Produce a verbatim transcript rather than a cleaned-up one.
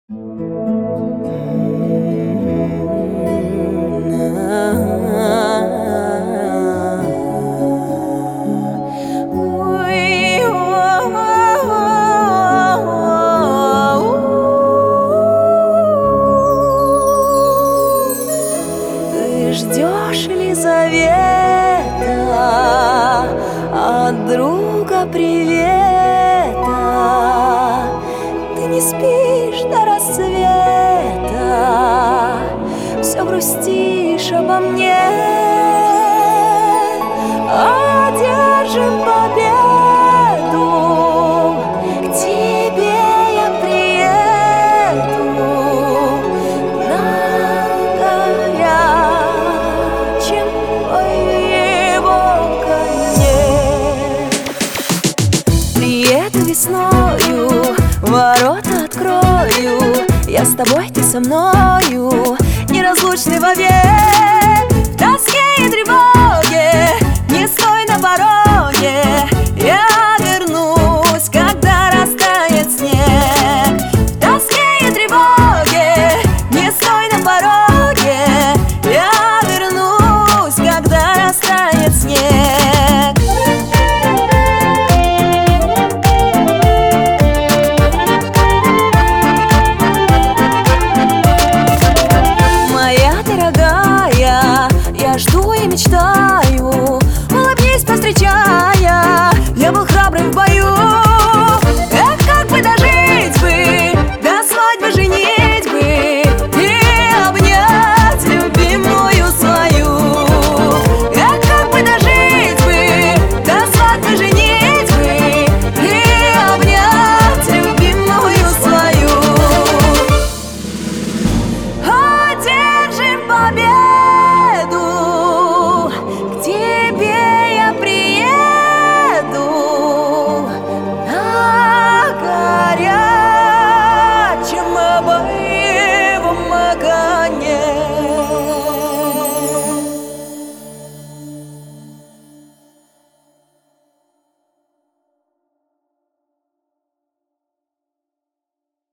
Ты ждешь ли завета от друга привета? Ты не спишь до рассвета, все грустишь обо мне. Одержим победу, к тебе я приеду на горячем боевом коне. Приеду весною, ворота открою, я с тобой, ты со мною, неразлучны вовек. В тоске и тревоге не стой на пороге, я